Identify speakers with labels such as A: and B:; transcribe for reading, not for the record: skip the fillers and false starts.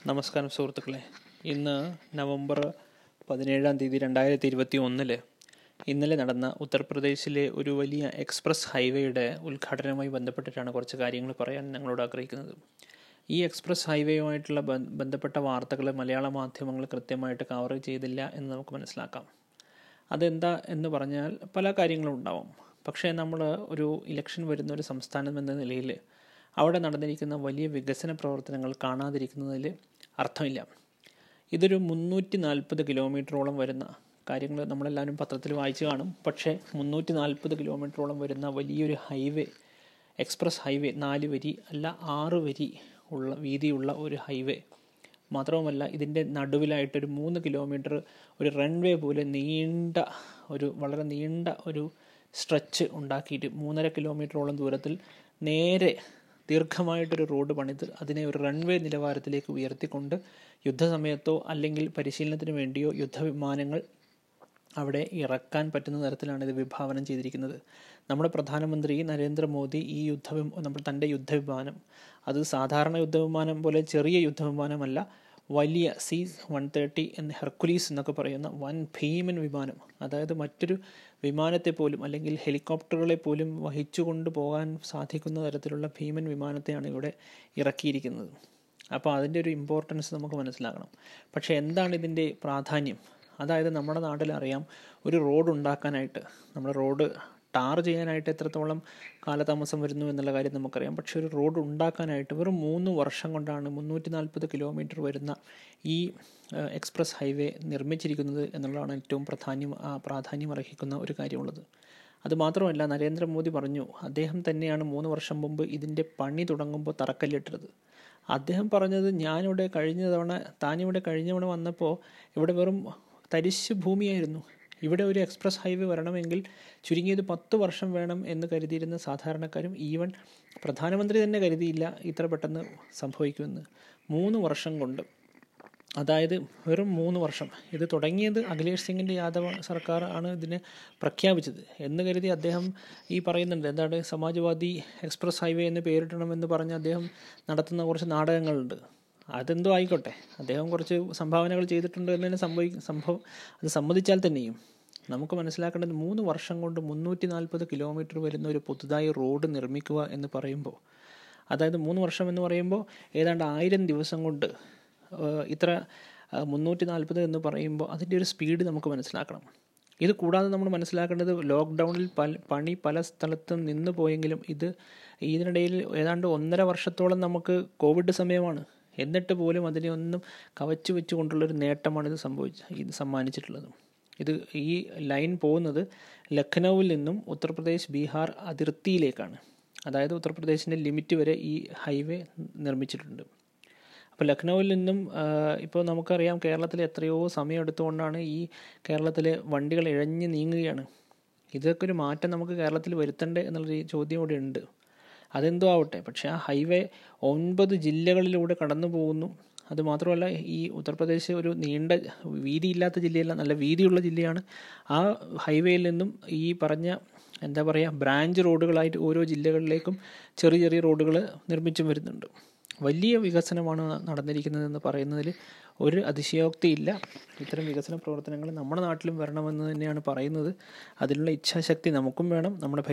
A: നമസ്കാരം സുഹൃത്തുക്കളെ. ഇന്ന് നവംബർ 17 ഇന്നലെ നടന്ന ഉത്തർപ്രദേശിലെ ഒരു വലിയ എക്സ്പ്രസ് ഹൈവേയുടെ ഉദ്ഘാടനവുമായി ബന്ധപ്പെട്ടിട്ടാണ് കുറച്ച് കാര്യങ്ങൾ പറയാൻ ഞങ്ങളോട് ആഗ്രഹിക്കുന്നത്. ഈ എക്സ്പ്രസ് ഹൈവേയുമായിട്ടുള്ള ബന്ധപ്പെട്ട വാർത്തകൾ മലയാള മാധ്യമങ്ങൾ കൃത്യമായിട്ട് കവർ ചെയ്തില്ല എന്ന് നമുക്ക് മനസ്സിലാക്കാം. അതെന്താ എന്ന് പറഞ്ഞാൽ പല കാര്യങ്ങളും ഉണ്ടാവും. പക്ഷേ നമ്മൾ ഒരു ഇലക്ഷൻ വരുന്ന ഒരു സംസ്ഥാനം എന്ന നിലയിൽ അവിടെ നടന്നിരിക്കുന്ന വലിയ വികസന പ്രവർത്തനങ്ങൾ കാണാതിരിക്കുന്നതിൽ അർത്ഥമില്ല. ഇതൊരു 340 കിലോമീറ്ററോളം വരുന്ന കാര്യങ്ങൾ നമ്മളെല്ലാവരും പത്രത്തിൽ വായിച്ചു കാണും. പക്ഷേ 340 കിലോമീറ്ററോളം വരുന്ന വലിയൊരു ഹൈവേ, എക്സ്പ്രസ് ഹൈവേ, 4 വരി അല്ല 6 വരി ഉള്ള വീതിയുള്ള ഒരു ഹൈവേ മാത്രവുമല്ല, ഇതിൻ്റെ നടുവിലായിട്ടൊരു 3 കിലോമീറ്റർ ഒരു റൺവേ പോലെ വളരെ നീണ്ട ഒരു സ്ട്രെച്ച് ഉണ്ടാക്കിയിട്ട് 3.5 കിലോമീറ്ററോളം ദൂരത്തിൽ നേരെ ദീർഘമായിട്ടൊരു റോഡ് പണിത് അതിനെ ഒരു റൺവേ നിലവാരത്തിലേക്ക് ഉയർത്തിക്കൊണ്ട് യുദ്ധസമയത്തോ അല്ലെങ്കിൽ പരിശീലനത്തിന് വേണ്ടിയോ യുദ്ധവിമാനങ്ങൾ അവിടെ ഇറക്കാൻ പറ്റുന്ന തരത്തിലാണ് ഇത് വിഭാവനം ചെയ്തിരിക്കുന്നത്. നമ്മുടെ പ്രധാനമന്ത്രി നരേന്ദ്രമോദി തൻ്റെ യുദ്ധവിമാനം, അത് സാധാരണ യുദ്ധവിമാനം പോലെ ചെറിയ യുദ്ധവിമാനമല്ല, വലിയ C-130 എന്ന ഹെർക്കുലീസ് എന്നൊക്കെ പറയുന്ന വൻ ഭീമൻ വിമാനം, അതായത് മറ്റൊരു വിമാനത്തെ പോലും അല്ലെങ്കിൽ ഹെലികോപ്റ്ററുകളെ പോലും വഹിച്ചുകൊണ്ട് പോകാൻ സാധിക്കുന്ന തരത്തിലുള്ള ഭീമൻ വിമാനത്തെയാണ് ഇവിടെ ഇറക്കിയിരിക്കുന്നത്. അപ്പോൾ അതിൻ്റെ ഒരു ഇമ്പോർട്ടൻസ് നമുക്ക് മനസ്സിലാക്കണം. പക്ഷേ എന്താണ് ഇതിൻ്റെ പ്രാധാന്യം? അതായത് നമ്മുടെ നാട്ടിലറിയാം, ഒരു റോഡ് ഉണ്ടാക്കാനായിട്ട്, നമ്മുടെ റോഡ് ടാർ ചെയ്യാനായിട്ട് എത്രത്തോളം കാലതാമസം വരുന്നു എന്നുള്ള കാര്യം നമുക്കറിയാം. പക്ഷേ ഒരു റോഡ് ഉണ്ടാക്കാനായിട്ട് വെറും 3 വർഷം കൊണ്ടാണ് 340 കിലോമീറ്റർ വരുന്ന ഈ എക്സ്പ്രസ് ഹൈവേ നിർമ്മിച്ചിരിക്കുന്നത് എന്നുള്ളതാണ് ഏറ്റവും പ്രാധാന്യം അർഹിക്കുന്ന ഒരു കാര്യമുള്ളത്. അതുമാത്രമല്ല, നരേന്ദ്രമോദി പറഞ്ഞു, അദ്ദേഹം തന്നെയാണ് 3 വർഷം മുമ്പ് ഇതിൻ്റെ പണി തുടങ്ങുമ്പോൾ തറക്കല്ലിട്ടത്. അദ്ദേഹം പറഞ്ഞത്, താനിവിടെ കഴിഞ്ഞ തവണ വന്നപ്പോൾ ഇവിടെ വെറും തരിശ് ഭൂമിയായിരുന്നു. ഇവിടെ ഒരു എക്സ്പ്രസ് ഹൈവേ വരണമെങ്കിൽ ചുരുങ്ങിയത് 10 വർഷം വേണം എന്ന് കരുതിയിരുന്ന സാധാരണക്കാരും ഈവൻ പ്രധാനമന്ത്രി തന്നെ കരുതിയില്ല ഇത്ര പെട്ടെന്ന് സംഭവിക്കുമെന്ന്. 3 വർഷം കൊണ്ട്, അതായത് വെറും 3 വർഷം. ഇത് തുടങ്ങിയത് അഖിലേഷ് സിംഗിൻ്റെ യാദവ് സർക്കാർ ആണ് ഇതിനെ പ്രഖ്യാപിച്ചത് എന്ന് കരുതി അദ്ദേഹം പറയുന്നുണ്ട്, സമാജ്വാദി എക്സ്പ്രസ് ഹൈവേ എന്ന് പേരിടണമെന്ന് പറഞ്ഞ് അദ്ദേഹം നടത്തുന്ന കുറച്ച് നാടകങ്ങളുണ്ട്. അതെന്തോ ആയിക്കോട്ടെ, അദ്ദേഹം കുറച്ച് സംഭാവനകൾ ചെയ്തിട്ടുണ്ട് എന്നതിന് അത് സമ്മതിച്ചാൽ തന്നെയും നമുക്ക് മനസ്സിലാക്കേണ്ടത് 3 വർഷം കൊണ്ട് 340 കിലോമീറ്റർ വരുന്ന ഒരു പുതുതായി റോഡ് നിർമ്മിക്കുക എന്ന് പറയുമ്പോൾ, അതായത് 3 വർഷം എന്ന് പറയുമ്പോൾ ഏതാണ്ട് 1000 ദിവസം കൊണ്ട് ഇത്ര 340 എന്ന് പറയുമ്പോൾ അതിൻ്റെ ഒരു സ്പീഡ് നമുക്ക് മനസ്സിലാക്കണം. ഇത് കൂടാതെ നമ്മൾ മനസ്സിലാക്കേണ്ടത്, ലോക്ക്ഡൗണിൽ പണി പല സ്ഥലത്തും നിന്ന് പോയെങ്കിലും ഇതിനിടയിൽ ഏതാണ്ട് 1.5 വർഷത്തോളം നമുക്ക് കോവിഡ് സമയമാണ്. എന്നിട്ട് പോലും അതിനെ ഒന്നും കവച്ചു വെച്ചുകൊണ്ടുള്ളൊരു നേട്ടമാണ് ഇത് സമ്മാനിച്ചിട്ടുള്ളത്. ഈ ലൈൻ പോകുന്നത് ലഖ്നൌവിൽ നിന്നും ഉത്തർപ്രദേശ് ബീഹാർ അതിർത്തിയിലേക്കാണ്. അതായത് ഉത്തർപ്രദേശിൻ്റെ ലിമിറ്റ് വരെ ഈ ഹൈവേ നിർമ്മിച്ചിട്ടുണ്ട്. അപ്പോൾ ലഖ്നൌവിൽ നിന്നും ഇപ്പോൾ നമുക്കറിയാം, കേരളത്തിൽ എത്രയോ സമയം എടുത്തുകൊണ്ടാണ് ഈ കേരളത്തിലെ വണ്ടികൾ ഇഴഞ്ഞ് നീങ്ങുകയാണ്. ഇതൊക്കെ ഒരു മാറ്റം നമുക്ക് കേരളത്തിൽ വരുത്തണ്ടേ എന്നുള്ളൊരു ചോദ്യം ഇവിടെ ഉണ്ട്. അതെന്തോ ആവട്ടെ, പക്ഷേ ആ ഹൈവേ 9 ജില്ലകളിലൂടെ കടന്നു പോകുന്നു. അതുമാത്രമല്ല, ഈ ഉത്തർപ്രദേശ് ഒരു വീതിയില്ലാത്ത ജില്ലയല്ല, നല്ല വീതിയുള്ള ജില്ലയാണ്. ആ ഹൈവേയിൽ നിന്നും ഈ പറഞ്ഞ ബ്രാഞ്ച് റോഡുകളായിട്ട് ഓരോ ജില്ലകളിലേക്കും ചെറിയ ചെറിയ റോഡുകൾ നിർമ്മിച്ചും വരുന്നുണ്ട്. വലിയ വികസനമാണ് നടന്നിരിക്കുന്നതെന്ന് പറയുന്നതിൽ ഒരു അതിശയോക്തിയില്ല. ഇത്തരം വികസന പ്രവർത്തനങ്ങൾ നമ്മുടെ നാട്ടിലും വരണമെന്ന് തന്നെയാണ് പറയുന്നത്. അതിനുള്ള ഇച്ഛാശക്തി നമുക്കും വേണം, നമ്മുടെ